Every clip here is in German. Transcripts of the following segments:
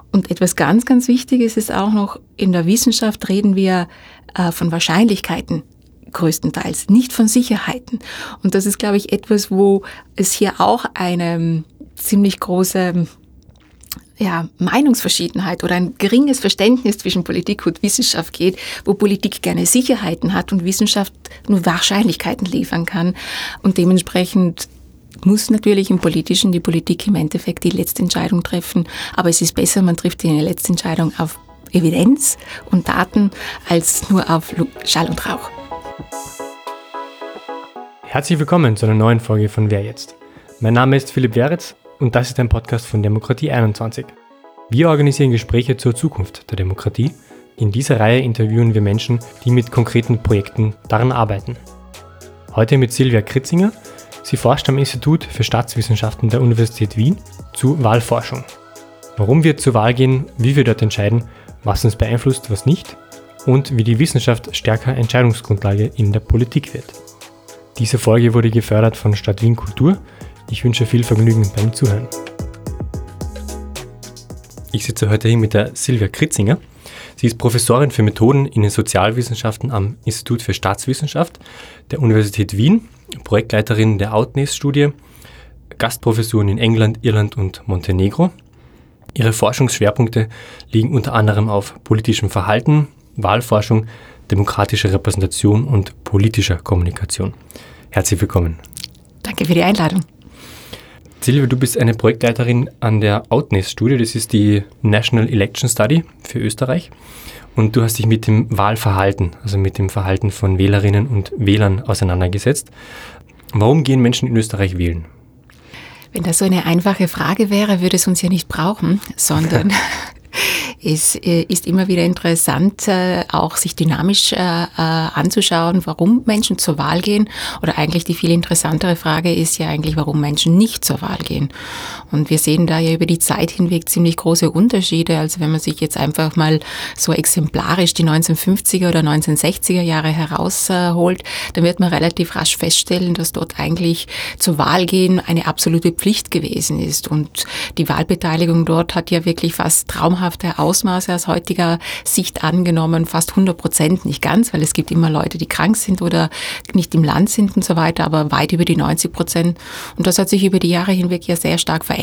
Und etwas ganz, ganz Wichtiges ist auch noch, in der Wissenschaft reden wir von Wahrscheinlichkeiten größtenteils, nicht von Sicherheiten. Und das ist, glaube ich, etwas, wo es hier auch eine ziemlich große Meinungsverschiedenheit oder ein geringes Verständnis zwischen Politik und Wissenschaft geht, wo Politik gerne Sicherheiten hat und Wissenschaft nur Wahrscheinlichkeiten liefern kann. Und dementsprechend muss natürlich im Politischen die Politik im Endeffekt die letzte Entscheidung treffen. Aber es ist besser, man trifft die letzte Entscheidung auf Evidenz und Daten als nur auf Schall und Rauch. Herzlich willkommen zu einer neuen Folge von Wer jetzt? Mein Name ist Philipp Weritz und das ist ein Podcast von Demokratie 21. Wir organisieren Gespräche zur Zukunft der Demokratie. In dieser Reihe interviewen wir Menschen, die mit konkreten Projekten daran arbeiten. Heute mit Silvia Kritzinger. Sie forscht am Institut für Staatswissenschaften der Universität Wien zu Wahlforschung. Warum wir zur Wahl gehen, wie wir dort entscheiden, was uns beeinflusst, was nicht und wie die Wissenschaft stärker Entscheidungsgrundlage in der Politik wird. Diese Folge wurde gefördert von Stadt Wien Kultur. Ich wünsche viel Vergnügen beim Zuhören. Ich sitze heute hier mit der Silvia Kritzinger. Sie ist Professorin für Methoden in den Sozialwissenschaften am Institut für Staatswissenschaft der Universität Wien, Projektleiterin der Outness-Studie, Gastprofessuren in England, Irland und Montenegro. Ihre Forschungsschwerpunkte liegen unter anderem auf politischem Verhalten, Wahlforschung, demokratischer Repräsentation und politischer Kommunikation. Herzlich willkommen. Danke für die Einladung. Silvia, du bist eine Projektleiterin an der Outness-Studie, das ist die National Election Study für Österreich. Und du hast dich mit dem Wahlverhalten, also mit dem Verhalten von Wählerinnen und Wählern auseinandergesetzt. Warum gehen Menschen in Österreich wählen? Wenn das so eine einfache Frage wäre, würde es uns ja nicht brauchen, sondern es ist immer wieder interessant, auch sich dynamisch anzuschauen, warum Menschen zur Wahl gehen. Oder eigentlich die viel interessantere Frage ist ja eigentlich, warum Menschen nicht zur Wahl gehen. Und wir sehen da ja über die Zeit hinweg ziemlich große Unterschiede. Also wenn man sich jetzt einfach mal so exemplarisch die 1950er oder 1960er Jahre herausholt, dann wird man relativ rasch feststellen, dass dort eigentlich zur Wahl gehen eine absolute Pflicht gewesen ist. Und die Wahlbeteiligung dort hat ja wirklich fast traumhafte Ausmaße aus heutiger Sicht angenommen, fast 100%, nicht ganz, weil es gibt immer Leute, die krank sind oder nicht im Land sind und so weiter, aber weit über die 90%. Und das hat sich über die Jahre hinweg ja sehr stark verändert.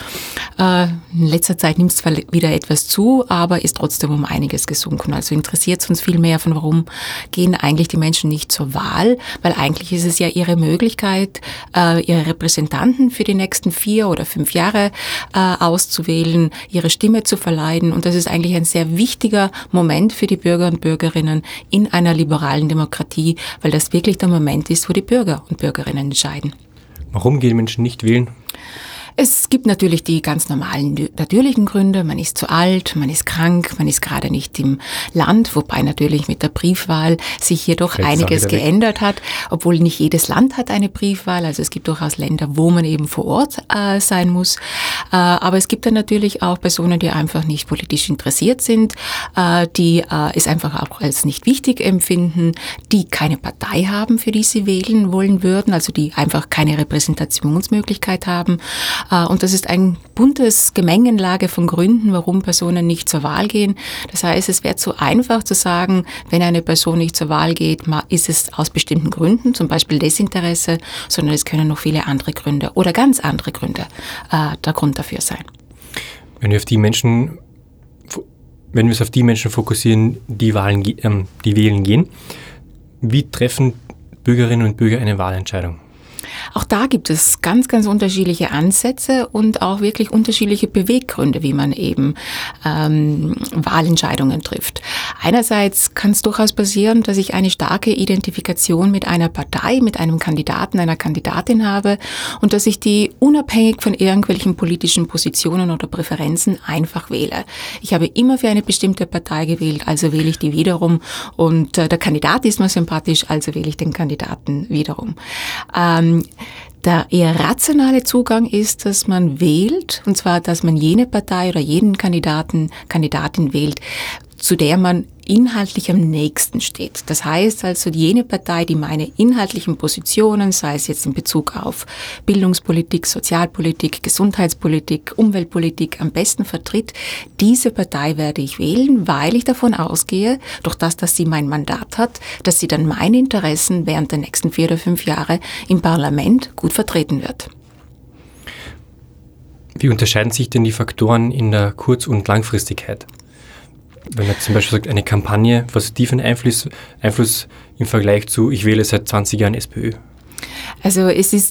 In letzter Zeit nimmt es zwar wieder etwas zu, aber ist trotzdem um einiges gesunken. Also interessiert es uns viel mehr von, warum gehen eigentlich die Menschen nicht zur Wahl, weil eigentlich ist es ja ihre Möglichkeit, ihre Repräsentanten für die nächsten 4 oder 5 Jahre auszuwählen, ihre Stimme zu verleihen. Und das ist eigentlich ein sehr wichtiger Moment für die Bürger und Bürgerinnen in einer liberalen Demokratie, weil das wirklich der Moment ist, wo die Bürger und Bürgerinnen entscheiden. Warum gehen Menschen nicht wählen? Es gibt natürlich die ganz normalen, natürlichen Gründe. Man ist zu alt, man ist krank, man ist gerade nicht im Land, wobei natürlich mit der Briefwahl sich hier doch einiges geändert hat, obwohl nicht jedes Land hat eine Briefwahl. Also es gibt durchaus Länder, wo man eben vor Ort sein muss. Aber es gibt dann natürlich auch Personen, die einfach nicht politisch interessiert sind, die es einfach auch als nicht wichtig empfinden, die keine Partei haben, für die sie wählen wollen würden, also die einfach keine Repräsentationsmöglichkeit haben. Und das ist ein buntes Gemengenlage von Gründen, warum Personen nicht zur Wahl gehen. Das heißt, es wäre zu einfach zu sagen, wenn eine Person nicht zur Wahl geht, ist es aus bestimmten Gründen, zum Beispiel Desinteresse, sondern es können noch viele andere Gründe oder ganz andere Gründe der Grund dafür sein. Wenn wir es auf die Menschen fokussieren, die wählen gehen, wie treffen Bürgerinnen und Bürger eine Wahlentscheidung? Auch da gibt es ganz, ganz unterschiedliche Ansätze und auch wirklich unterschiedliche Beweggründe, wie man eben Wahlentscheidungen trifft. Einerseits kann es durchaus passieren, dass ich eine starke Identifikation mit einer Partei, mit einem Kandidaten, einer Kandidatin habe und dass ich die unabhängig von irgendwelchen politischen Positionen oder Präferenzen einfach wähle. Ich habe immer für eine bestimmte Partei gewählt, also wähle ich die wiederum und der Kandidat ist mir sympathisch, also wähle ich den Kandidaten wiederum. Der eher rationale Zugang ist, dass man wählt, und zwar, dass man jene Partei oder jeden Kandidatin wählt, zu der man inhaltlich am nächsten steht. Das heißt also jene Partei, die meine inhaltlichen Positionen, sei es jetzt in Bezug auf Bildungspolitik, Sozialpolitik, Gesundheitspolitik, Umweltpolitik am besten vertritt, diese Partei werde ich wählen, weil ich davon ausgehe, durch das, dass sie mein Mandat hat, dass sie dann meine Interessen während der nächsten 4 oder 5 Jahre im Parlament gut vertreten wird. Wie unterscheiden sich denn die Faktoren in der Kurz- und Langfristigkeit? Wenn man zum Beispiel sagt, eine Kampagne, was hat die für einen Einfluss im Vergleich zu, ich wähle seit 20 Jahren SPÖ? Also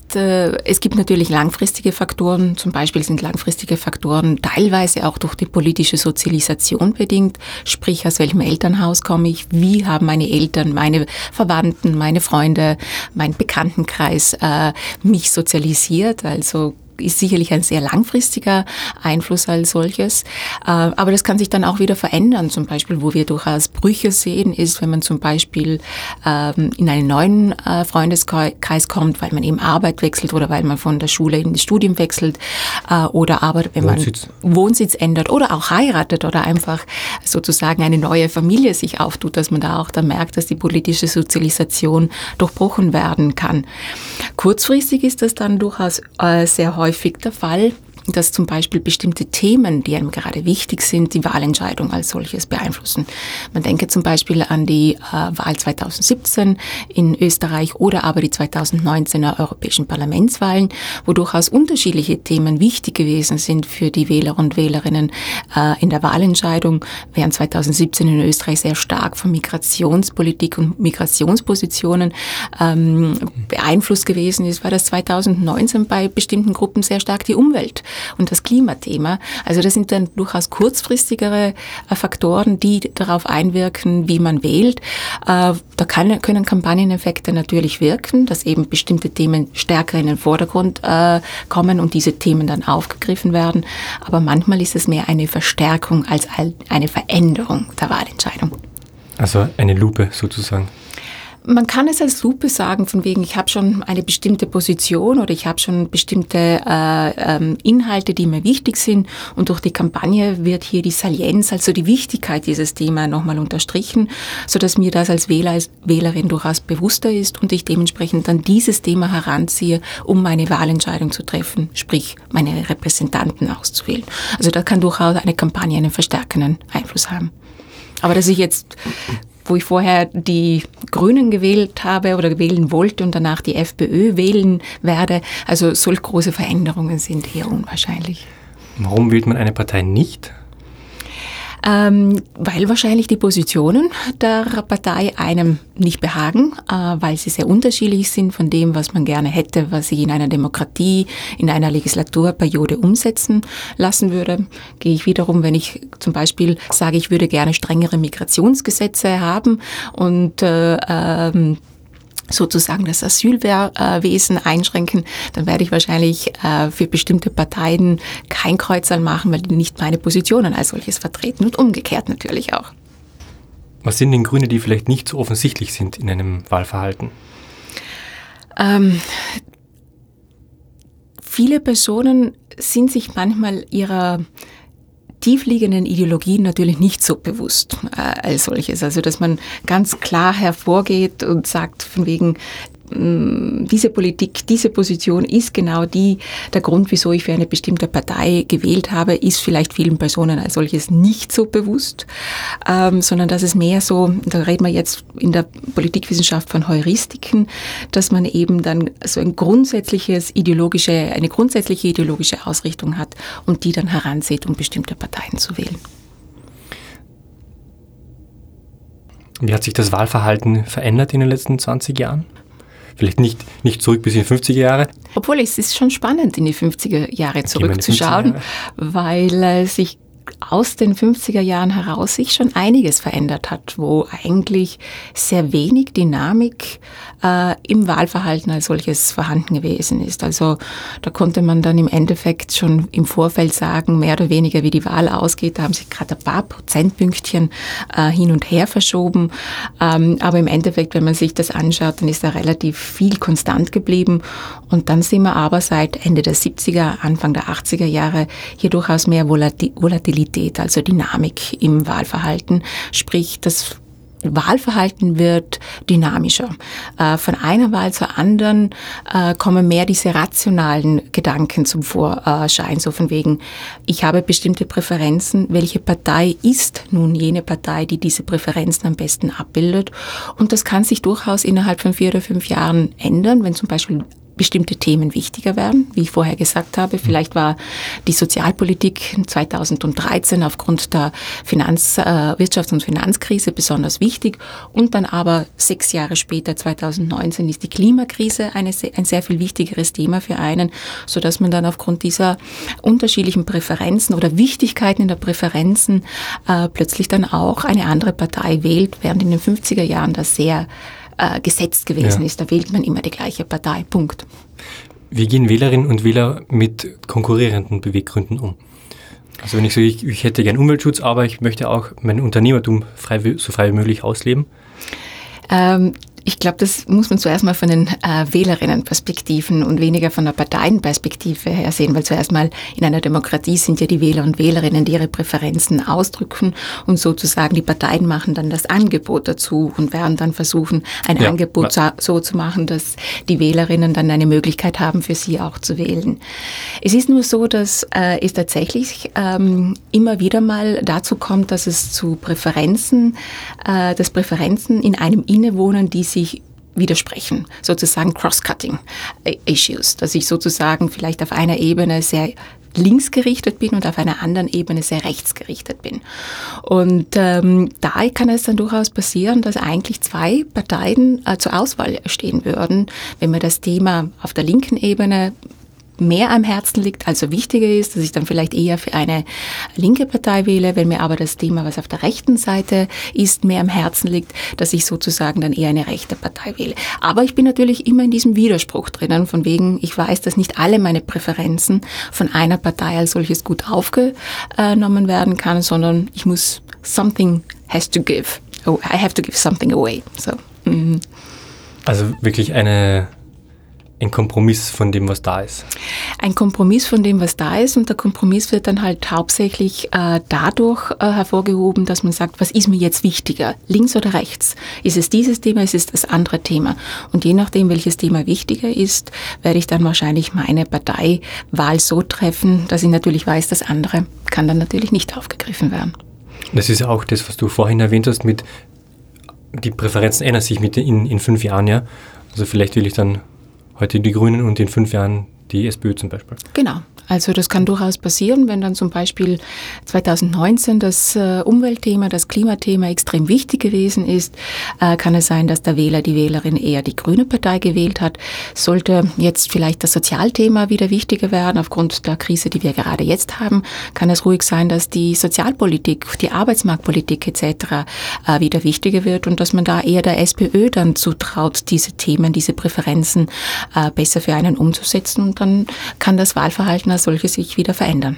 es gibt natürlich langfristige Faktoren, zum Beispiel sind langfristige Faktoren teilweise auch durch die politische Sozialisation bedingt, sprich aus welchem Elternhaus komme ich, wie haben meine Eltern, meine Verwandten, meine Freunde, mein Bekanntenkreis mich sozialisiert, also ist sicherlich ein sehr langfristiger Einfluss als solches. Aber das kann sich dann auch wieder verändern. Zum Beispiel, wo wir durchaus Brüche sehen, ist, wenn man zum Beispiel in einen neuen Freundeskreis kommt, weil man eben Arbeit wechselt oder weil man von der Schule in das Studium wechselt oder aber wenn man Wohnsitz ändert oder auch heiratet oder einfach sozusagen eine neue Familie sich auftut, dass man da auch dann merkt, dass die politische Sozialisation durchbrochen werden kann. Kurzfristig ist das dann durchaus sehr häufig der Fall, dass zum Beispiel bestimmte Themen, die einem gerade wichtig sind, die Wahlentscheidung als solches beeinflussen. Man denke zum Beispiel an die Wahl 2017 in Österreich oder aber die 2019er europäischen Parlamentswahlen, wo durchaus unterschiedliche Themen wichtig gewesen sind für die Wähler und Wählerinnen in der Wahlentscheidung, während 2017 in Österreich sehr stark von Migrationspolitik und Migrationspositionen beeinflusst gewesen ist, war das 2019 bei bestimmten Gruppen sehr stark die Umwelt und das Klimathema. Also das sind dann durchaus kurzfristigere Faktoren, die darauf einwirken, wie man wählt. Da können Kampagneneffekte natürlich wirken, dass eben bestimmte Themen stärker in den Vordergrund kommen und diese Themen dann aufgegriffen werden. Aber manchmal ist es mehr eine Verstärkung als eine Veränderung der Wahlentscheidung. Also eine Lupe sozusagen. Man kann es als Lupe sagen, von wegen, ich habe schon eine bestimmte Position oder ich habe schon bestimmte Inhalte, die mir wichtig sind und durch die Kampagne wird hier die Salienz, also die Wichtigkeit dieses Themas nochmal unterstrichen, sodass mir das als Wähler, als Wählerin durchaus bewusster ist und ich dementsprechend dann dieses Thema heranziehe, um meine Wahlentscheidung zu treffen, sprich meine Repräsentanten auszuwählen. Also da kann durchaus eine Kampagne einen verstärkenden Einfluss haben. Aber dass ich jetzt, wo ich vorher die Grünen gewählt habe oder wählen wollte und danach die FPÖ wählen werde, also solch große Veränderungen sind eher unwahrscheinlich. Warum wählt man eine Partei nicht? Weil wahrscheinlich die Positionen der Partei einem nicht behagen, weil sie sehr unterschiedlich sind von dem, was man gerne hätte, was sich in einer Demokratie, in einer Legislaturperiode umsetzen lassen würde. Gehe ich wiederum, wenn ich zum Beispiel sage, ich würde gerne strengere Migrationsgesetze haben und sozusagen das Asylwesen einschränken, dann werde ich wahrscheinlich für bestimmte Parteien kein Kreuzerl machen, weil die nicht meine Positionen als solches vertreten und umgekehrt natürlich auch. Was sind denn Gründe, die vielleicht nicht so offensichtlich sind in einem Wahlverhalten? Viele Personen sind sich manchmal ihrer tiefliegenden Ideologien natürlich nicht so bewusst als solches. Also, dass man ganz klar hervorgeht und sagt, von wegen, diese Politik, diese Position ist genau der Grund, wieso ich für eine bestimmte Partei gewählt habe, ist vielleicht vielen Personen als solches nicht so bewusst, sondern dass es mehr so, da reden wir jetzt in der Politikwissenschaft von Heuristiken, dass man eben dann so eine grundsätzliche ideologische Ausrichtung hat und die dann heranzieht, um bestimmte Parteien zu wählen. Wie hat sich das Wahlverhalten verändert in den letzten 20 Jahren? Vielleicht nicht zurück bis in die 50er Jahre. Obwohl, es ist schon spannend, in die 50er Jahre zurückzuschauen, weil sich aus den 50er Jahren heraus sich schon einiges verändert hat, wo eigentlich sehr wenig Dynamik im Wahlverhalten als solches vorhanden gewesen ist. Also da konnte man dann im Endeffekt schon im Vorfeld sagen, mehr oder weniger wie die Wahl ausgeht. Da haben sich gerade ein paar Prozentpünktchen hin und her verschoben. Aber im Endeffekt, wenn man sich das anschaut, dann ist da relativ viel konstant geblieben. Und dann sehen wir aber seit Ende der 70er, Anfang der 80er Jahre hier durchaus mehr Volatilität Volatilität, also Dynamik im Wahlverhalten. Sprich, das Wahlverhalten wird dynamischer. Von einer Wahl zur anderen kommen mehr diese rationalen Gedanken zum Vorschein, so von wegen, ich habe bestimmte Präferenzen, welche Partei ist nun jene Partei, die diese Präferenzen am besten abbildet? Und das kann sich durchaus innerhalb von 4 oder 5 Jahren ändern, wenn zum Beispiel bestimmte Themen wichtiger werden, wie ich vorher gesagt habe. Vielleicht war die Sozialpolitik 2013 aufgrund der Wirtschafts- und Finanzkrise besonders wichtig und dann aber 6 Jahre später, 2019, ist die Klimakrise ein sehr viel wichtigeres Thema für einen, sodass man dann aufgrund dieser unterschiedlichen Präferenzen oder Wichtigkeiten in der Präferenzen plötzlich dann auch eine andere Partei wählt, während in den 50er Jahren das sehr gesetzt gewesen ist. Da wählt man immer die gleiche Partei. Punkt. Wie gehen Wählerinnen und Wähler mit konkurrierenden Beweggründen um? Also wenn ich sage, ich hätte gern Umweltschutz, aber ich möchte auch mein Unternehmertum so frei wie möglich ausleben? Ich glaube, das muss man zuerst mal von den Wählerinnenperspektiven und weniger von der Parteienperspektive her sehen, weil zuerst mal in einer Demokratie sind ja die Wähler und Wählerinnen, die ihre Präferenzen ausdrücken und sozusagen die Parteien machen dann das Angebot dazu und werden dann versuchen, ein Angebot so zu machen, dass die Wählerinnen dann eine Möglichkeit haben, für sie auch zu wählen. Es ist nur so, dass es tatsächlich immer wieder mal dazu kommt, dass es zu Präferenzen in einem innewohnen, die sich widersprechen, sozusagen Cross-Cutting Issues, dass ich sozusagen vielleicht auf einer Ebene sehr links gerichtet bin und auf einer anderen Ebene sehr rechts gerichtet bin. Und da kann es dann durchaus passieren, dass eigentlich 2 Parteien zur Auswahl stehen würden, wenn man das Thema auf der linken Ebene mehr am Herzen liegt, also wichtiger ist, dass ich dann vielleicht eher für eine linke Partei wähle, wenn mir aber das Thema, was auf der rechten Seite ist, mehr am Herzen liegt, dass ich sozusagen dann eher eine rechte Partei wähle. Aber ich bin natürlich immer in diesem Widerspruch drinnen, von wegen, ich weiß, dass nicht alle meine Präferenzen von einer Partei als solches gut aufgenommen werden kann, sondern ich muss, something has to give. Oh, I have to give something away. So. Also wirklich ein Kompromiss von dem, was da ist. Ein Kompromiss von dem, was da ist, und der Kompromiss wird dann halt hauptsächlich dadurch hervorgehoben, dass man sagt, was ist mir jetzt wichtiger, links oder rechts? Ist es dieses Thema, ist es das andere Thema? Und je nachdem, welches Thema wichtiger ist, werde ich dann wahrscheinlich meine Parteiwahl so treffen, dass ich natürlich weiß, das andere kann dann natürlich nicht aufgegriffen werden. Das ist ja auch das, was du vorhin erwähnt hast, mit die Präferenzen ändern sich in 5 Jahren, ja. Also vielleicht will ich dann heute die Grünen und in 5 Jahren die SPÖ zum Beispiel. Genau. Also das kann durchaus passieren, wenn dann zum Beispiel 2019 das Umweltthema, das Klimathema extrem wichtig gewesen ist, kann es sein, dass der Wähler, die Wählerin eher die grüne Partei gewählt hat. Sollte jetzt vielleicht das Sozialthema wieder wichtiger werden, aufgrund der Krise, die wir gerade jetzt haben, kann es ruhig sein, dass die Sozialpolitik, die Arbeitsmarktpolitik etc. Wieder wichtiger wird und dass man da eher der SPÖ dann zutraut, diese Themen, diese Präferenzen besser für einen umzusetzen, und dann kann das Wahlverhalten als solches sich wieder verändern.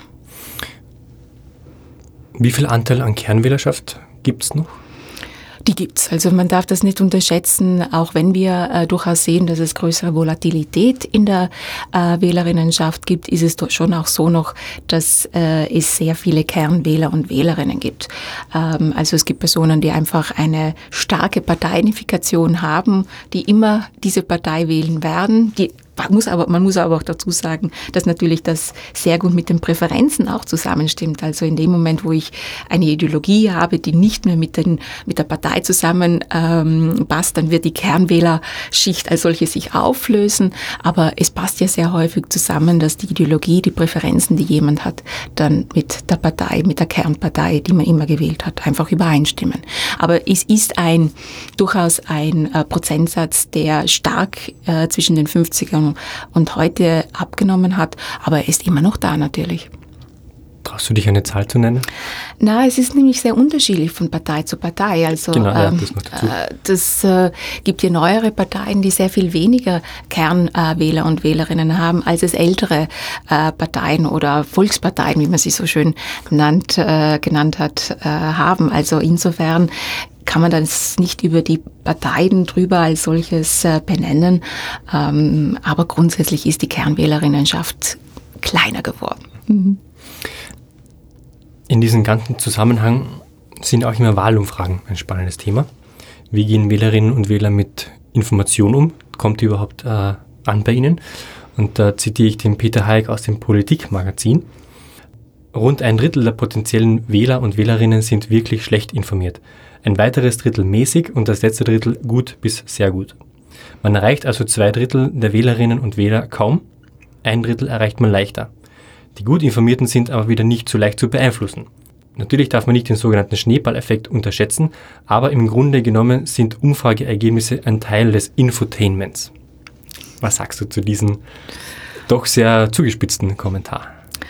Wie viel Anteil an Kernwählerschaft gibt es noch? Die gibt's. Also man darf das nicht unterschätzen, auch wenn wir durchaus sehen, dass es größere Volatilität in der Wählerinnenschaft gibt, ist es schon auch so noch, dass es sehr viele Kernwähler und Wählerinnen gibt. Also es gibt Personen, die einfach eine starke Parteiidentifikation haben, die immer diese Partei wählen werden, man muss aber auch dazu sagen, dass natürlich das sehr gut mit den Präferenzen auch zusammenstimmt. Also in dem Moment, wo ich eine Ideologie habe, die nicht mehr mit der Partei zusammenpasst, dann wird die Kernwählerschicht als solche sich auflösen. Aber es passt ja sehr häufig zusammen, dass die Ideologie, die Präferenzen, die jemand hat, dann mit der Partei, mit der Kernpartei, die man immer gewählt hat, einfach übereinstimmen. Aber es ist durchaus ein Prozentsatz, der stark zwischen den 50ern und heute abgenommen hat, aber er ist immer noch da natürlich. Traust du dich eine Zahl zu nennen? Na, es ist nämlich sehr unterschiedlich von Partei zu Partei. Also genau, das noch dazu. Das gibt ja neuere Parteien, die sehr viel weniger Kernwähler und Wählerinnen haben, als es ältere Parteien oder Volksparteien, wie man sie so schön genannt hat, haben. Also insofern kann man das nicht über die Parteien drüber als solches benennen. Aber grundsätzlich ist die Kernwählerinnenschaft kleiner geworden. Mhm. In diesem ganzen Zusammenhang sind auch immer Wahlumfragen ein spannendes Thema. Wie gehen Wählerinnen und Wähler mit Information um? Kommt die überhaupt an bei Ihnen? Und da zitiere ich den Peter Hayek aus dem Politikmagazin. Rund ein Drittel der potenziellen Wähler und Wählerinnen sind wirklich schlecht informiert. Ein weiteres Drittel mäßig und das letzte Drittel gut bis sehr gut. Man erreicht also 2/3 der Wählerinnen und Wähler kaum, 1/3 erreicht man leichter. Die gut Informierten sind aber wieder nicht so leicht zu beeinflussen. Natürlich darf man nicht den sogenannten Schneeballeffekt unterschätzen, aber im Grunde genommen sind Umfrageergebnisse ein Teil des Infotainments. Was sagst du zu diesem doch sehr zugespitzten Kommentar?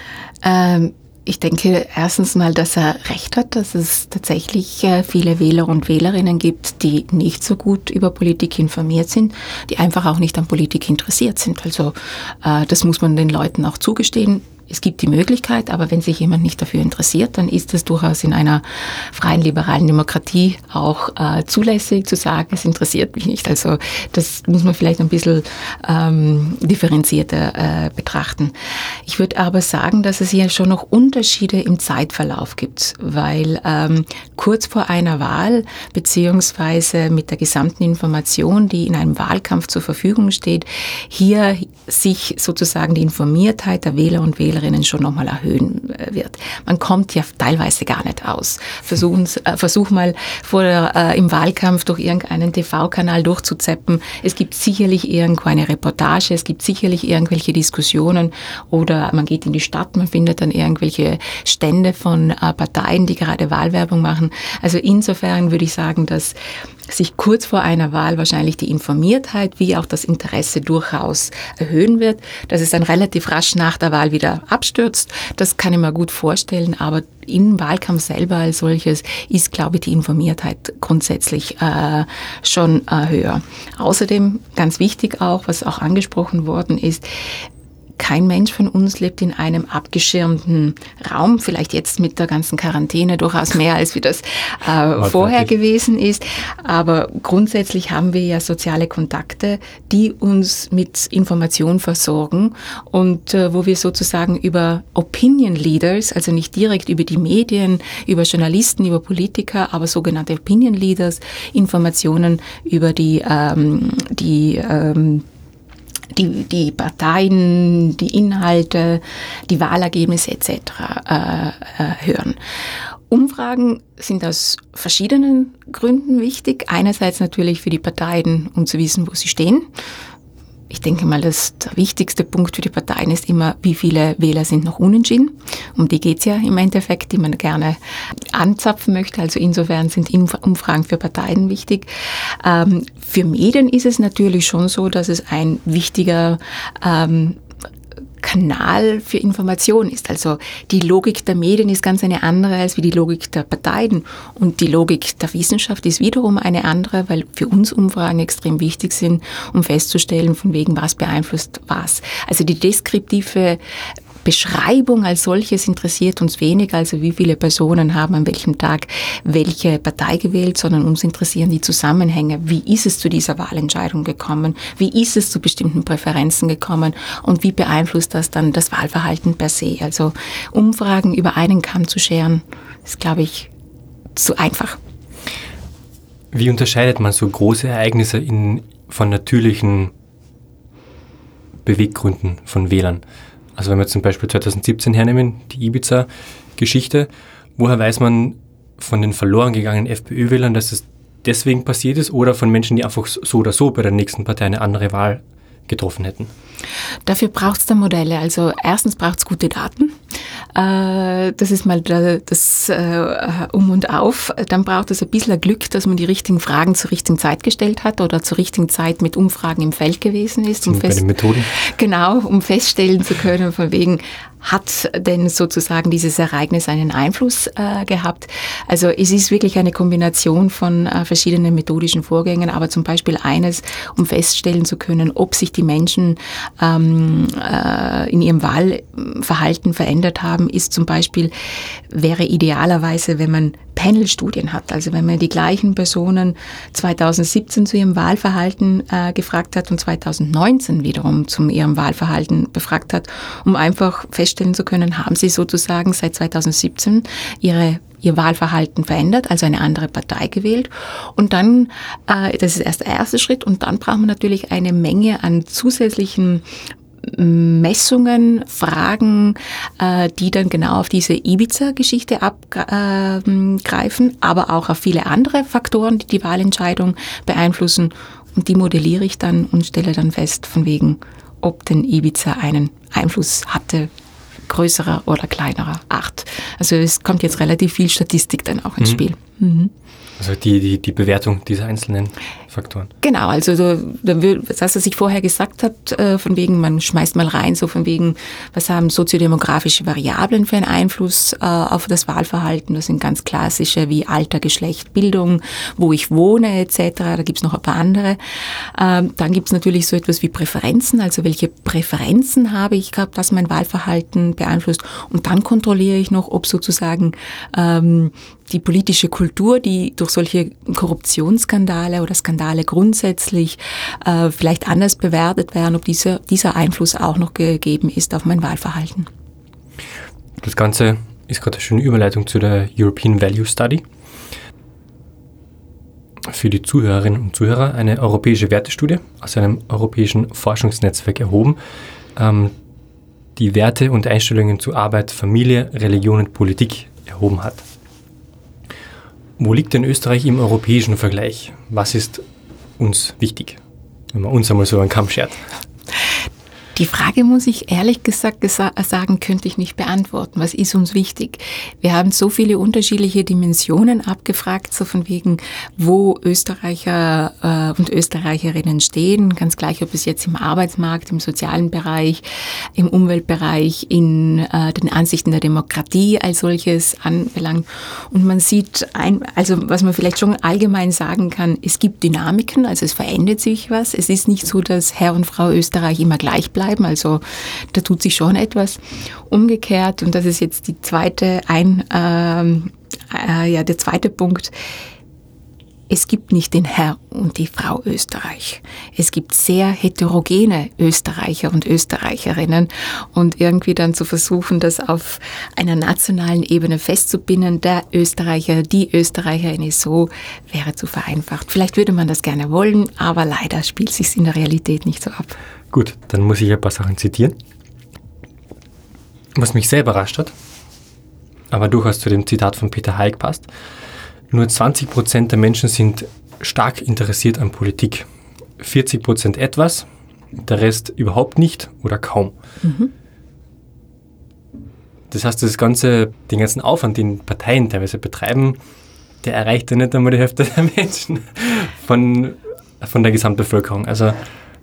Ich denke erstens mal, dass er recht hat, dass es tatsächlich viele Wähler und Wählerinnen gibt, die nicht so gut über Politik informiert sind, die einfach auch nicht an Politik interessiert sind. Also das muss man den Leuten auch zugestehen. Es gibt die Möglichkeit, aber wenn sich jemand nicht dafür interessiert, dann ist es durchaus in einer freien, liberalen Demokratie auch zulässig zu sagen, es interessiert mich nicht. Also das muss man vielleicht ein bisschen differenzierter betrachten. Ich würde aber sagen, dass es hier schon noch Unterschiede im Zeitverlauf gibt, weil kurz vor einer Wahl beziehungsweise mit der gesamten Information, die in einem Wahlkampf zur Verfügung steht, hier sich sozusagen die Informiertheit der Wähler und Wählerinnen schon nochmal erhöhen wird. Man kommt ja teilweise gar nicht aus. Versuch mal im Wahlkampf durch irgendeinen TV-Kanal durchzuzappen. Es gibt sicherlich irgendwo eine Reportage, es gibt sicherlich irgendwelche Diskussionen oder man geht in die Stadt, man findet dann irgendwelche Stände von Parteien, die gerade Wahlwerbung machen. Also insofern würde ich sagen, dass sich kurz vor einer Wahl wahrscheinlich die Informiertheit wie auch das Interesse durchaus erhöhen wird, dass es dann relativ rasch nach der Wahl wieder abstürzt. Das kann ich mir gut vorstellen, aber im Wahlkampf selber als solches ist, glaube ich, die Informiertheit grundsätzlich schon höher. Außerdem, ganz wichtig auch, was auch angesprochen worden ist, kein Mensch von uns lebt in einem abgeschirmten Raum, vielleicht jetzt mit der ganzen Quarantäne durchaus mehr, als wie das vorher gewesen ist. Aber grundsätzlich haben wir ja soziale Kontakte, die uns mit Information versorgen und wo wir sozusagen über Opinion Leaders, also nicht direkt über die Medien, über Journalisten, über Politiker, aber sogenannte Opinion Leaders, Informationen über die Parteien, die Inhalte, die Wahlergebnisse etc. Hören. Umfragen sind aus verschiedenen Gründen wichtig. Einerseits natürlich für die Parteien, um zu wissen, wo sie stehen. Ich denke mal, der wichtigste Punkt für die Parteien ist immer, wie viele Wähler sind noch unentschieden. Um die geht es ja im Endeffekt, die man gerne anzapfen möchte. Also insofern sind Umfragen für Parteien wichtig. Für Medien ist es natürlich schon so, dass es ein wichtiger Kanal für Information ist. Also die Logik der Medien ist ganz eine andere als wie die Logik der Parteien. Und die Logik der Wissenschaft ist wiederum eine andere, weil für uns Umfragen extrem wichtig sind, um festzustellen, von wegen was beeinflusst was. Also die deskriptive Beschreibung als solches interessiert uns wenig, also wie viele Personen haben an welchem Tag welche Partei gewählt, sondern uns interessieren die Zusammenhänge. Wie ist es zu dieser Wahlentscheidung gekommen? Wie ist es zu bestimmten Präferenzen gekommen? Und wie beeinflusst das dann das Wahlverhalten per se? Also Umfragen über einen Kamm zu scheren, ist, glaube ich, zu einfach. Wie unterscheidet man so große Ereignisse von natürlichen Beweggründen von Wählern? Also wenn wir zum Beispiel 2017 hernehmen, die Ibiza-Geschichte, woher weiß man von den verloren gegangenen FPÖ-Wählern, dass es deswegen passiert ist oder von Menschen, die einfach so oder so bei der nächsten Partei eine andere Wahl getroffen hätten? Dafür braucht es da Modelle. Also erstens braucht es gute Daten. Das ist mal das Um und Auf. Dann braucht es ein bisschen Glück, dass man die richtigen Fragen zur richtigen Zeit gestellt hat oder zur richtigen Zeit mit Umfragen im Feld gewesen ist. Bei den Methoden? Genau, um feststellen zu können, von wegen, hat denn sozusagen dieses Ereignis einen Einfluss gehabt? Also es ist wirklich eine Kombination von verschiedenen methodischen Vorgängen, aber zum Beispiel eines, um feststellen zu können, ob sich die Menschen in ihrem Wahlverhalten verändert haben, ist zum Beispiel, wäre idealerweise, wenn man Panel-Studien hat. Also wenn man die gleichen Personen 2017 zu ihrem Wahlverhalten gefragt hat und 2019 wiederum zu ihrem Wahlverhalten befragt hat, um einfach feststellen zu können, haben sie sozusagen seit 2017 ihr Wahlverhalten verändert, also eine andere Partei gewählt. Und dann, das ist erst der erste Schritt, und dann braucht man natürlich eine Menge an zusätzlichen Messungen, Fragen, die dann genau auf diese Ibiza-Geschichte abgreifen, aber auch auf viele andere Faktoren, die die Wahlentscheidung beeinflussen. Und die modelliere ich dann und stelle dann fest, von wegen, ob denn Ibiza einen Einfluss hatte, größerer oder kleinerer Art. Also es kommt jetzt relativ viel Statistik dann auch ins Spiel. Mhm. Also die Bewertung dieser einzelnen Faktoren. Genau, also das, was ich vorher gesagt habe, von wegen, man schmeißt mal rein, so von wegen, was haben soziodemografische Variablen für einen Einfluss auf das Wahlverhalten? Das sind ganz klassische wie Alter, Geschlecht, Bildung, wo ich wohne etc. Da gibt's noch ein paar andere. Dann gibt's natürlich so etwas wie Präferenzen, also welche Präferenzen habe ich gehabt, das mein Wahlverhalten beeinflusst. Und dann kontrolliere ich noch, ob sozusagen die politische Kultur, die durch solche Korruptionsskandale oder Skandale grundsätzlich vielleicht anders bewertet werden, ob dieser Einfluss auch noch gegeben ist auf mein Wahlverhalten. Das Ganze ist gerade eine schöne Überleitung zu der European Value Study. Für die Zuhörerinnen und Zuhörer eine europäische Wertestudie aus einem europäischen Forschungsnetzwerk erhoben, die Werte und Einstellungen zu Arbeit, Familie, Religion und Politik erhoben hat. Wo liegt denn Österreich im europäischen Vergleich? Was ist uns wichtig, wenn man uns einmal so einen Kamm schert? Die Frage, muss ich ehrlich gesagt sagen, könnte ich nicht beantworten. Was ist uns wichtig? Wir haben so viele unterschiedliche Dimensionen abgefragt, so von wegen, wo Österreicher und Österreicherinnen stehen. Ganz gleich, ob es jetzt im Arbeitsmarkt, im sozialen Bereich, im Umweltbereich, in den Ansichten der Demokratie als solches anbelangt. Und man sieht, also was man vielleicht schon allgemein sagen kann, es gibt Dynamiken, also es verändert sich was. Es ist nicht so, dass Herr und Frau Österreich immer gleich bleiben. Also da tut sich schon etwas. Umgekehrt, und das ist jetzt der zweite Punkt, es gibt nicht den Herr und die Frau Österreich. Es gibt sehr heterogene Österreicher und Österreicherinnen, und irgendwie dann zu versuchen, das auf einer nationalen Ebene festzubinden, der Österreicher, die Österreicherin ist so, wäre zu vereinfacht. Vielleicht würde man das gerne wollen, aber leider spielt es sich in der Realität nicht so ab. Gut, dann muss ich ein paar Sachen zitieren. Was mich sehr überrascht hat, aber durchaus zu dem Zitat von Peter Haig passt: Nur 20% der Menschen sind stark interessiert an Politik. 40% etwas, der Rest überhaupt nicht oder kaum. Mhm. Das heißt, den ganzen Aufwand, den Parteien teilweise betreiben, der erreicht ja nicht einmal die Hälfte der Menschen von der Gesamtbevölkerung. Also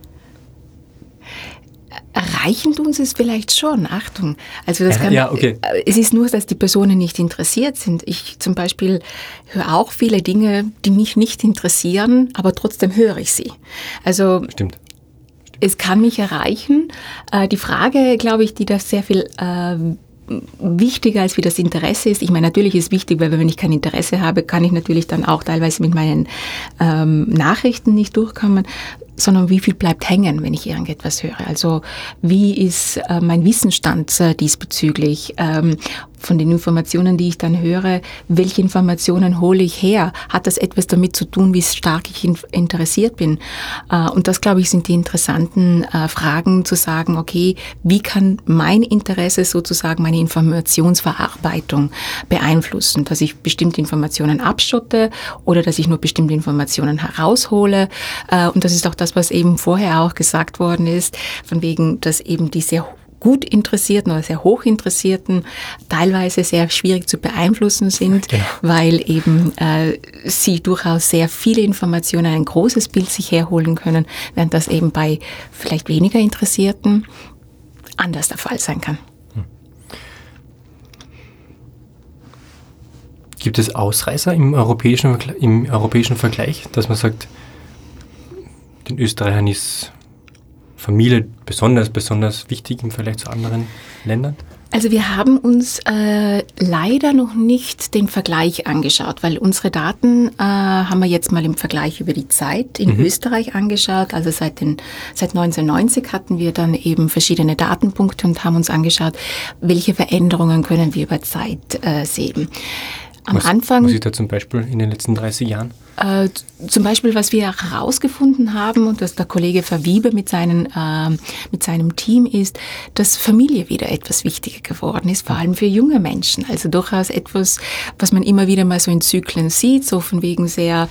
erreichen tun sie es vielleicht schon, Achtung. Also das kann, ja, okay. Es ist nur, dass die Personen nicht interessiert sind. Ich zum Beispiel höre auch viele Dinge, die mich nicht interessieren, aber trotzdem höre ich sie. Also Stimmt. Es kann mich erreichen. Die Frage, glaube ich, die da sehr viel wichtiger als wie das Interesse ist. Ich meine, natürlich ist es wichtig, weil wenn ich kein Interesse habe, kann ich natürlich dann auch teilweise mit meinen Nachrichten nicht durchkommen, sondern wie viel bleibt hängen, wenn ich irgendetwas höre. Also wie ist mein Wissensstand diesbezüglich? Von den Informationen, die ich dann höre, welche Informationen hole ich her? Hat das etwas damit zu tun, wie stark ich interessiert bin? Und das, glaube ich, sind die interessanten Fragen, zu sagen, okay, wie kann mein Interesse sozusagen meine Informationsverarbeitung beeinflussen? Dass ich bestimmte Informationen abschotte oder dass ich nur bestimmte Informationen heraushole. Und das ist auch das, was eben vorher auch gesagt worden ist, von wegen, dass eben die sehr gut Interessierten oder sehr Hochinteressierten teilweise sehr schwierig zu beeinflussen sind, genau, weil eben sie durchaus sehr viele Informationen, ein großes Bild sich herholen können, während das eben bei vielleicht weniger Interessierten anders der Fall sein kann. Gibt es Ausreißer im europäischen Vergleich, dass man sagt, den Österreichern ist Familie besonders wichtig im Vergleich zu anderen Ländern? Also wir haben uns leider noch nicht den Vergleich angeschaut, weil unsere Daten haben wir jetzt mal im Vergleich über die Zeit in Österreich angeschaut. Also seit 1990 hatten wir dann eben verschiedene Datenpunkte und haben uns angeschaut, welche Veränderungen können wir über Zeit sehen. Was ist da zum Beispiel in den letzten 30 Jahren? Zum Beispiel, was wir herausgefunden haben und was der Kollege Verwiebe mit seinem Team ist, dass Familie wieder etwas wichtiger geworden ist, vor allem für junge Menschen. Also durchaus etwas, was man immer wieder mal so in Zyklen sieht, so von wegen sehr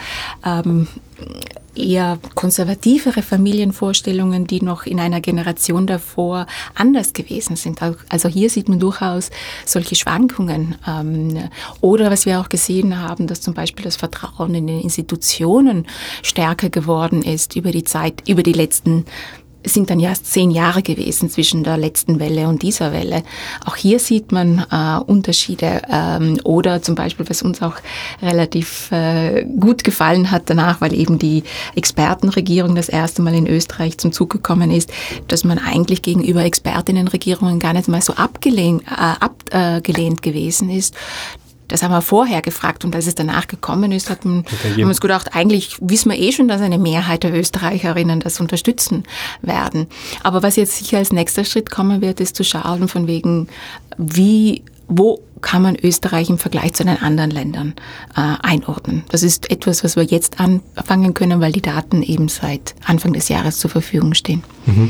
eher konservativere Familienvorstellungen, die noch in einer Generation davor anders gewesen sind. Also hier sieht man durchaus solche Schwankungen. Oder was wir auch gesehen haben, dass zum Beispiel das Vertrauen in den Institutionen stärker geworden ist über die Zeit, über die letzten Es sind dann ja erst 10 Jahre gewesen zwischen der letzten Welle und dieser Welle. Auch hier sieht man Unterschiede. Oder zum Beispiel, was uns auch relativ gut gefallen hat danach, weil eben die Expertenregierung das erste Mal in Österreich zum Zug gekommen ist, dass man eigentlich gegenüber Expertinnenregierungen gar nicht mal so abgelehnt gewesen ist. Das haben wir vorher gefragt und als es danach gekommen ist, haben wir uns gedacht, eigentlich wissen wir schon, dass eine Mehrheit der Österreicherinnen das unterstützen werden. Aber was jetzt sicher als nächster Schritt kommen wird, ist zu schauen von wegen, wo kann man Österreich im Vergleich zu den anderen Ländern einordnen. Das ist etwas, was wir jetzt anfangen können, weil die Daten eben seit Anfang des Jahres zur Verfügung stehen. Mhm.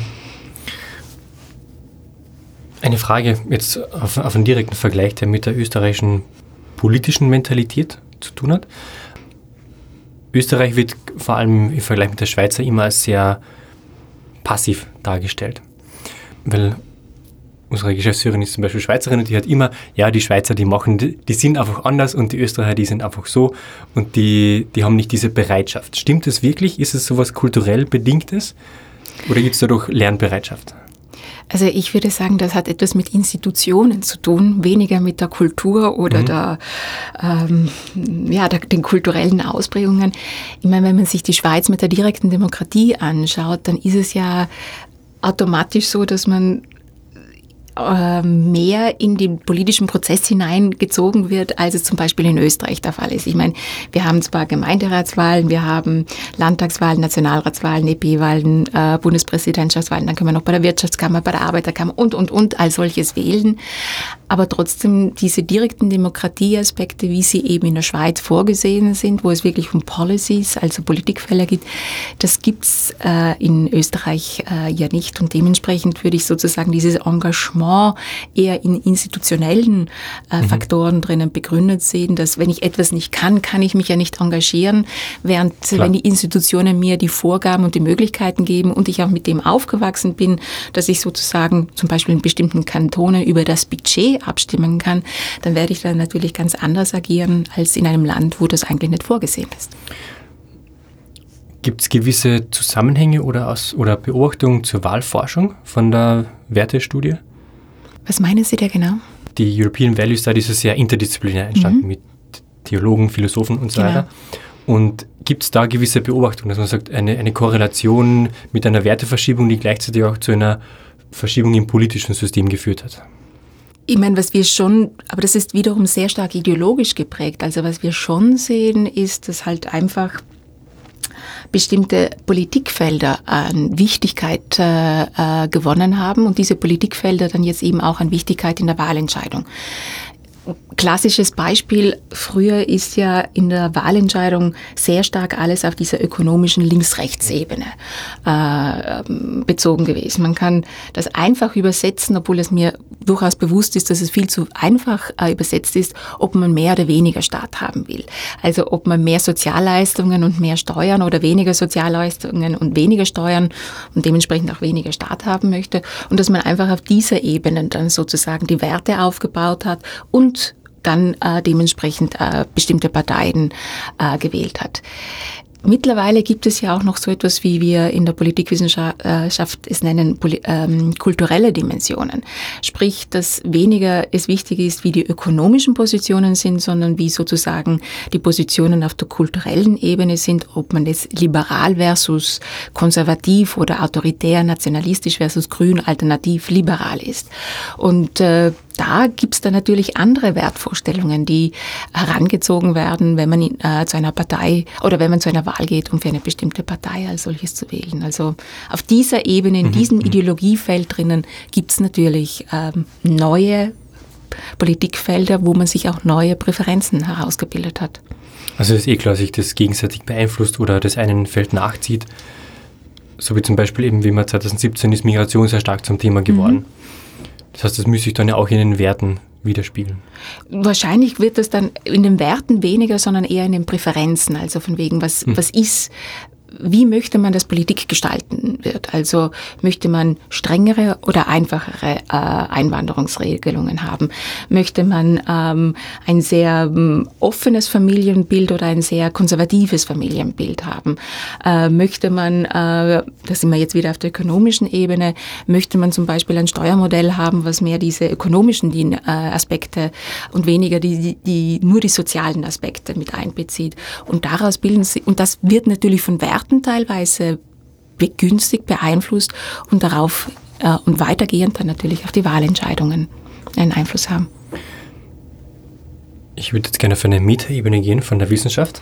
Eine Frage jetzt auf einen direkten Vergleich, der mit der österreichischen politischen Mentalität zu tun hat. Österreich wird vor allem im Vergleich mit der Schweiz immer als sehr passiv dargestellt. Weil unsere Geschäftsführerin ist zum Beispiel Schweizerin und die hat immer, ja, die Schweizer, die sind einfach anders und die Österreicher, die sind einfach so und die haben nicht diese Bereitschaft. Stimmt das wirklich? Ist es sowas kulturell Bedingtes oder gibt es dadurch Lernbereitschaft? Also ich würde sagen, das hat etwas mit Institutionen zu tun, weniger mit der Kultur oder den kulturellen Ausprägungen. Ich meine, wenn man sich die Schweiz mit der direkten Demokratie anschaut, dann ist es ja automatisch so, dass man mehr in den politischen Prozess hineingezogen wird, als es zum Beispiel in Österreich der Fall ist. Ich meine, wir haben zwar Gemeinderatswahlen, wir haben Landtagswahlen, Nationalratswahlen, EP-Wahlen, Bundespräsidentschaftswahlen, dann können wir noch bei der Wirtschaftskammer, bei der Arbeiterkammer und all solches wählen. Aber trotzdem diese direkten Demokratieaspekte, wie sie eben in der Schweiz vorgesehen sind, wo es wirklich um Policies, also Politikfelder gibt, das gibt's in Österreich ja nicht. Und dementsprechend würde ich sozusagen dieses Engagement eher in institutionellen Faktoren drinnen begründet sehen, dass wenn ich etwas nicht kann ich mich ja nicht engagieren, während wenn die Institutionen mir die Vorgaben und die Möglichkeiten geben und ich auch mit dem aufgewachsen bin, dass ich sozusagen zum Beispiel in bestimmten Kantonen über das Budget abstimmen kann, dann werde ich dann natürlich ganz anders agieren als in einem Land, wo das eigentlich nicht vorgesehen ist. Gibt es gewisse Zusammenhänge oder Beobachtungen zur Wahlforschung von der Wertestudie? Was meinen Sie da genau? Die European Value Studies ist sehr interdisziplinär entstanden mit Theologen, Philosophen und so weiter. Und gibt es da gewisse Beobachtungen, dass man sagt, eine Korrelation mit einer Werteverschiebung, die gleichzeitig auch zu einer Verschiebung im politischen System geführt hat? Ich meine, aber das ist wiederum sehr stark ideologisch geprägt. Also was wir schon sehen, ist, dass halt einfach bestimmte Politikfelder an Wichtigkeit gewonnen haben und diese Politikfelder dann jetzt eben auch an Wichtigkeit in der Wahlentscheidung. Klassisches Beispiel, früher ist ja in der Wahlentscheidung sehr stark alles auf dieser ökonomischen Links-Rechts-Ebene bezogen gewesen. Man kann das einfach übersetzen, obwohl es mir durchaus bewusst ist, dass es viel zu einfach übersetzt ist, ob man mehr oder weniger Staat haben will. Also ob man mehr Sozialleistungen und mehr Steuern oder weniger Sozialleistungen und weniger Steuern und dementsprechend auch weniger Staat haben möchte und dass man einfach auf dieser Ebene dann sozusagen die Werte aufgebaut hat und dann dementsprechend bestimmte Parteien gewählt hat. Mittlerweile gibt es ja auch noch so etwas, wie wir in der Politikwissenschaft es nennen, kulturelle Dimensionen. Sprich, dass weniger es wichtig ist, wie die ökonomischen Positionen sind, sondern wie sozusagen die Positionen auf der kulturellen Ebene sind, ob man jetzt liberal versus konservativ oder autoritär, nationalistisch versus grün, alternativ, liberal ist. Und da gibt es dann natürlich andere Wertvorstellungen, die herangezogen werden, wenn man zu einer Partei oder wenn man zu einer Wahl geht, um für eine bestimmte Partei als solches zu wählen. Also auf dieser Ebene, in diesem Ideologiefeld drinnen, gibt es natürlich neue Politikfelder, wo man sich auch neue Präferenzen herausgebildet hat. Also es ist klar, dass sich das gegenseitig beeinflusst oder das einen Feld nachzieht. So wie zum Beispiel eben, wie man 2017 ist Migration sehr stark zum Thema geworden. Das heißt, das müsste sich dann ja auch in den Werten widerspiegeln. Wahrscheinlich wird das dann in den Werten weniger, sondern eher in den Präferenzen. Also von wegen, was ist, wie möchte man das Politik gestalten wird? Also möchte man strengere oder einfachere Einwanderungsregelungen haben? Möchte man ein sehr offenes Familienbild oder ein sehr konservatives Familienbild haben? Möchte man, da sind wir jetzt wieder auf der ökonomischen Ebene, möchte man zum Beispiel ein Steuermodell haben, was mehr diese ökonomischen Aspekte und weniger nur die sozialen Aspekte mit einbezieht? Und daraus bilden sie, und das wird natürlich von Werten teilweise begünstigt, beeinflusst und darauf und weitergehend dann natürlich auf die Wahlentscheidungen einen Einfluss haben. Ich würde jetzt gerne auf eine Metaebene gehen von der Wissenschaft.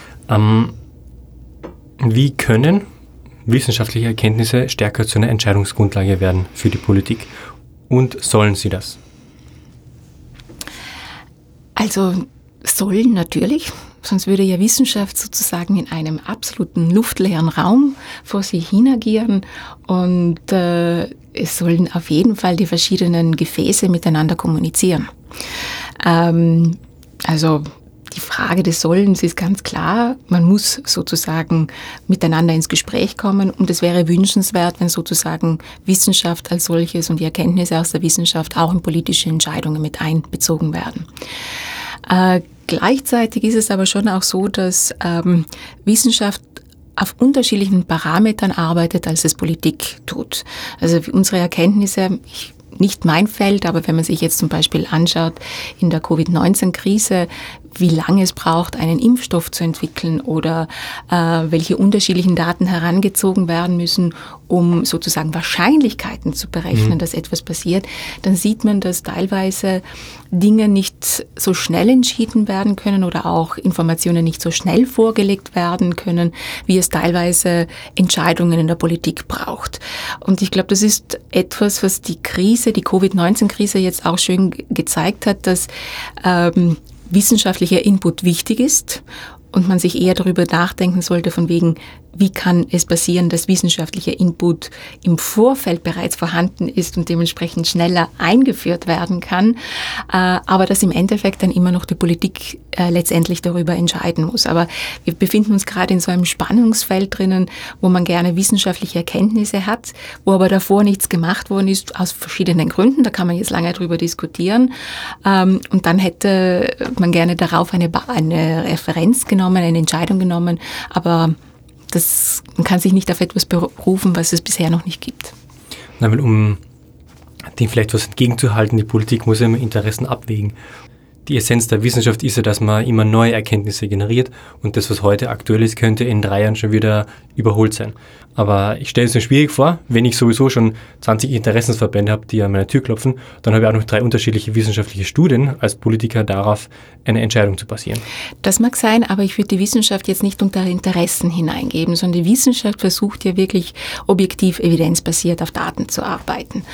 Wie können wissenschaftliche Erkenntnisse stärker zu einer Entscheidungsgrundlage werden für die Politik und sollen sie das? Also sollen natürlich. Sonst würde ja Wissenschaft sozusagen in einem absoluten luftleeren Raum vor sich hin agieren und es sollen auf jeden Fall die verschiedenen Gefäße miteinander kommunizieren. Also die Frage des Sollens ist ganz klar, man muss sozusagen miteinander ins Gespräch kommen und es wäre wünschenswert, wenn sozusagen Wissenschaft als solches und die Erkenntnisse aus der Wissenschaft auch in politische Entscheidungen mit einbezogen werden. Gleichzeitig ist es aber schon auch so, dass Wissenschaft auf unterschiedlichen Parametern arbeitet, als es Politik tut. Also unsere Erkenntnisse, nicht mein Feld, aber wenn man sich jetzt zum Beispiel anschaut in der Covid-19-Krise, wie lange es braucht, einen Impfstoff zu entwickeln oder welche unterschiedlichen Daten herangezogen werden müssen, um sozusagen Wahrscheinlichkeiten zu berechnen, dass etwas passiert, dann sieht man, dass teilweise Dinge nicht so schnell entschieden werden können oder auch Informationen nicht so schnell vorgelegt werden können, wie es teilweise Entscheidungen in der Politik braucht. Und ich glaube, das ist etwas, was die Covid-19-Krise jetzt auch schön gezeigt hat, dass wissenschaftlicher Input wichtig ist und man sich eher darüber nachdenken sollte, von wegen, wie kann es passieren, dass wissenschaftlicher Input im Vorfeld bereits vorhanden ist und dementsprechend schneller eingeführt werden kann, aber dass im Endeffekt dann immer noch die Politik letztendlich darüber entscheiden muss. Aber wir befinden uns gerade in so einem Spannungsfeld drinnen, wo man gerne wissenschaftliche Erkenntnisse hat, wo aber davor nichts gemacht worden ist, aus verschiedenen Gründen, da kann man jetzt lange drüber diskutieren, und dann hätte man gerne darauf eine Referenz genommen, eine Entscheidung genommen, aber man kann sich nicht auf etwas berufen, was es bisher noch nicht gibt. Na, weil um dem vielleicht was entgegenzuhalten, die Politik muss ja immer Interessen abwägen. Die Essenz der Wissenschaft ist ja, dass man immer neue Erkenntnisse generiert und das, was heute aktuell ist, könnte in 3 Jahren schon wieder überholt sein. Aber ich stelle es mir schwierig vor, wenn ich sowieso schon 20 Interessensverbände habe, die an meine Tür klopfen, dann habe ich auch noch 3 unterschiedliche wissenschaftliche Studien als Politiker darauf, eine Entscheidung zu basieren. Das mag sein, aber ich würde die Wissenschaft jetzt nicht unter Interessen hineingeben, sondern die Wissenschaft versucht ja wirklich objektiv evidenzbasiert auf Daten zu arbeiten.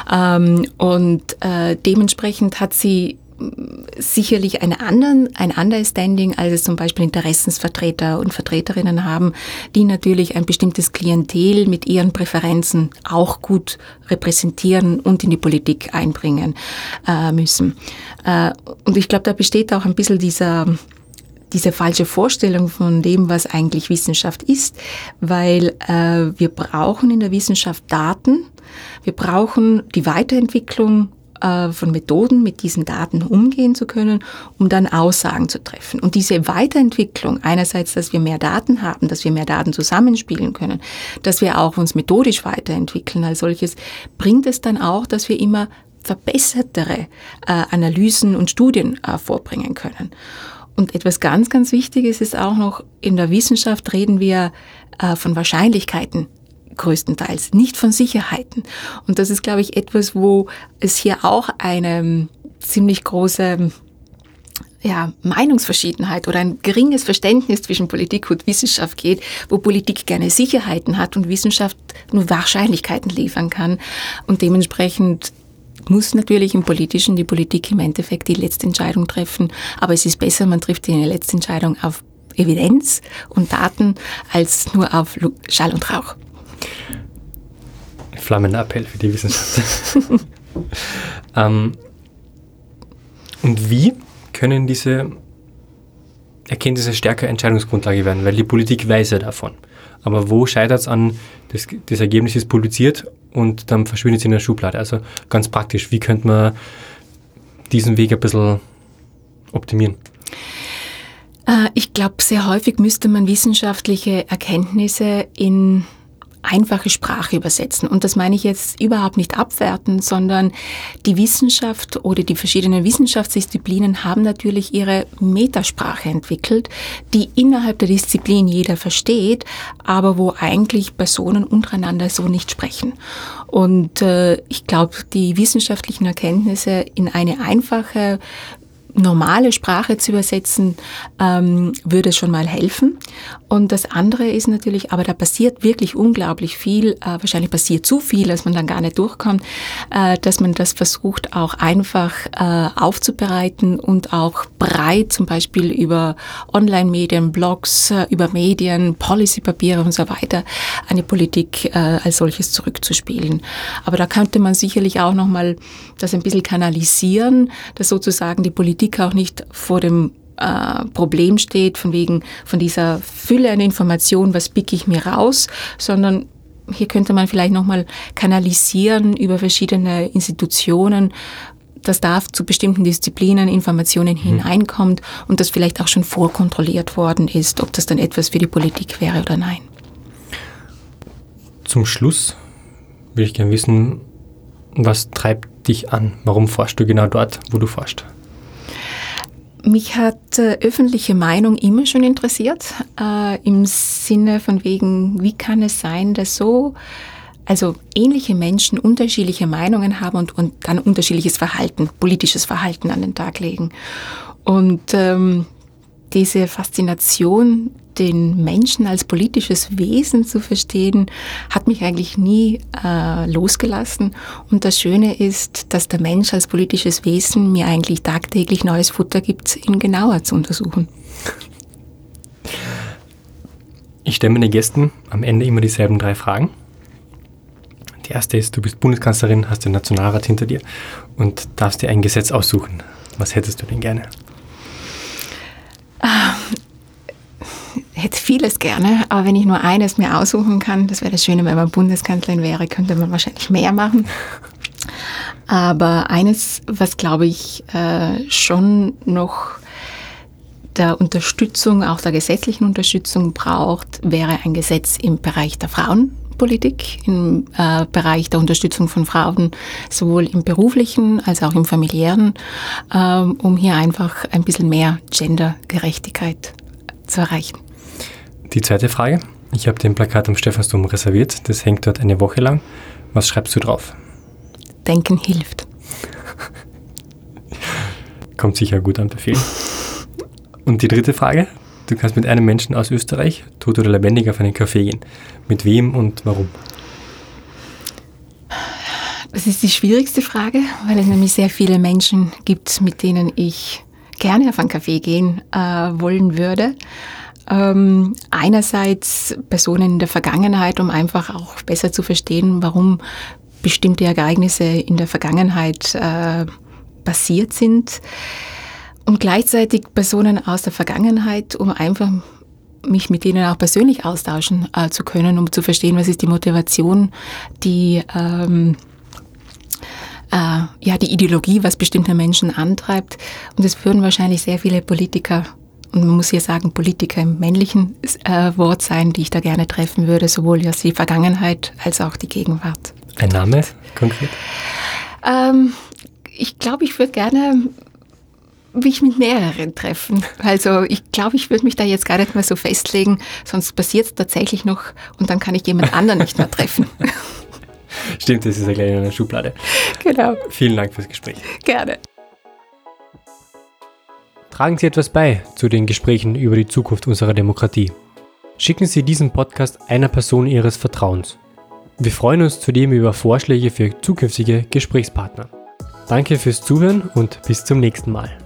Dementsprechend hat sie sicherlich ein anderes Standing, als es zum Beispiel Interessensvertreter und Vertreterinnen haben, die natürlich ein bestimmtes Klientel mit ihren Präferenzen auch gut repräsentieren und in die Politik einbringen müssen. Und ich glaube, da besteht auch ein bisschen diese falsche Vorstellung von dem, was eigentlich Wissenschaft ist, weil wir brauchen in der Wissenschaft Daten, wir brauchen die Weiterentwicklung von Methoden, mit diesen Daten umgehen zu können, um dann Aussagen zu treffen. Und diese Weiterentwicklung, einerseits, dass wir mehr Daten haben, dass wir mehr Daten zusammenspielen können, dass wir auch uns methodisch weiterentwickeln als solches, bringt es dann auch, dass wir immer verbessertere Analysen und Studien vorbringen können. Und etwas ganz, ganz Wichtiges ist auch noch, in der Wissenschaft reden wir von Wahrscheinlichkeiten größtenteils, nicht von Sicherheiten. Und das ist, glaube ich, etwas, wo es hier auch eine ziemlich große Meinungsverschiedenheit oder ein geringes Verständnis zwischen Politik und Wissenschaft geht, wo Politik gerne Sicherheiten hat und Wissenschaft nur Wahrscheinlichkeiten liefern kann. Und dementsprechend muss natürlich im Politischen die Politik im Endeffekt die letzte Entscheidung treffen. Aber es ist besser, man trifft die letzte Entscheidung auf Evidenz und Daten als nur auf Schall und Rauch. Flammender Appell für die Wissenschaft. Und wie können diese Erkenntnisse stärker Entscheidungsgrundlage werden? Weil die Politik weiß ja davon. Aber wo scheitert es an, das Ergebnis ist publiziert und dann verschwindet es in der Schublade? Also ganz praktisch, wie könnte man diesen Weg ein bisschen optimieren? Ich glaube, sehr häufig müsste man wissenschaftliche Erkenntnisse in einfache Sprache übersetzen. Und das meine ich jetzt überhaupt nicht abwertend, sondern die Wissenschaft oder die verschiedenen Wissenschaftsdisziplinen haben natürlich ihre Metasprache entwickelt, die innerhalb der Disziplin jeder versteht, aber wo eigentlich Personen untereinander so nicht sprechen. Und ich glaube, die wissenschaftlichen Erkenntnisse in eine einfache, normale Sprache zu übersetzen, würde schon mal helfen. Und das andere ist natürlich, aber da passiert wirklich unglaublich viel, wahrscheinlich passiert zu viel, dass man dann gar nicht durchkommt, dass man das versucht auch einfach aufzubereiten und auch breit zum Beispiel über Online-Medien, Blogs, über Medien, Policy-Papiere und so weiter eine Politik als solches zurückzuspielen. Aber da könnte man sicherlich auch nochmal das ein bisschen kanalisieren, dass sozusagen die Politik auch nicht vor dem Problem steht, von dieser Fülle an Informationen, was picke ich mir raus, sondern hier könnte man vielleicht nochmal kanalisieren über verschiedene Institutionen, dass da zu bestimmten Disziplinen Informationen hineinkommt und das vielleicht auch schon vorkontrolliert worden ist, ob das dann etwas für die Politik wäre oder nein. Zum Schluss würde ich gerne wissen, was treibt dich an? Warum forschst du genau dort, wo du forschst? Mich hat öffentliche Meinung immer schon interessiert, im Sinne von wegen, wie kann es sein, dass ähnliche Menschen unterschiedliche Meinungen haben und dann unterschiedliches Verhalten, politisches Verhalten an den Tag legen. Und diese Faszination, den Menschen als politisches Wesen zu verstehen, hat mich eigentlich nie losgelassen. Und das Schöne ist, dass der Mensch als politisches Wesen mir eigentlich tagtäglich neues Futter gibt, ihn genauer zu untersuchen. Ich stelle meinen Gästen am Ende immer dieselben 3 Fragen. Die erste ist, du bist Bundeskanzlerin, hast den Nationalrat hinter dir und darfst dir ein Gesetz aussuchen. Was hättest du denn gerne? Hätte vieles gerne, aber wenn ich nur eines mir aussuchen kann, das wäre das Schöne, wenn man Bundeskanzlerin wäre, könnte man wahrscheinlich mehr machen. Aber eines, was glaube ich schon noch der Unterstützung, auch der gesetzlichen Unterstützung braucht, wäre ein Gesetz im Bereich der Frauenpolitik, im Bereich der Unterstützung von Frauen, sowohl im beruflichen als auch im familiären, um hier einfach ein bisschen mehr Gendergerechtigkeit zu erreichen. Die zweite Frage. Ich habe den Plakat am Stephansdom reserviert. Das hängt dort eine Woche lang. Was schreibst du drauf? Denken hilft. Kommt sicher gut an bei vielen. Und die dritte Frage. Du kannst mit einem Menschen aus Österreich, tot oder lebendig, auf einen Café gehen. Mit wem und warum? Das ist die schwierigste Frage, weil es nämlich sehr viele Menschen gibt, mit denen ich gerne auf einen Café gehen wollen würde. Einerseits Personen in der Vergangenheit, um einfach auch besser zu verstehen, warum bestimmte Ereignisse in der Vergangenheit passiert sind. Und gleichzeitig Personen aus der Vergangenheit, um einfach mich mit denen auch persönlich austauschen zu können, um zu verstehen, was ist die Motivation, die Ideologie, was bestimmte Menschen antreibt. Und es würden wahrscheinlich sehr viele Politiker, und man muss hier sagen, Politiker im männlichen Wort sein, die ich da gerne treffen würde, sowohl aus die Vergangenheit als auch die Gegenwart. Ein Name, konkret? Ich glaube, ich würde gerne mich mit mehreren treffen. Also ich glaube, ich würde mich da jetzt gar nicht mehr so festlegen, sonst passiert es tatsächlich noch und dann kann ich jemand anderen nicht mehr treffen. Stimmt, das ist ja gleich in einer Schublade. Genau. Vielen Dank fürs Gespräch. Gerne. Tragen Sie etwas bei zu den Gesprächen über die Zukunft unserer Demokratie. Schicken Sie diesen Podcast einer Person Ihres Vertrauens. Wir freuen uns zudem über Vorschläge für zukünftige Gesprächspartner. Danke fürs Zuhören und bis zum nächsten Mal.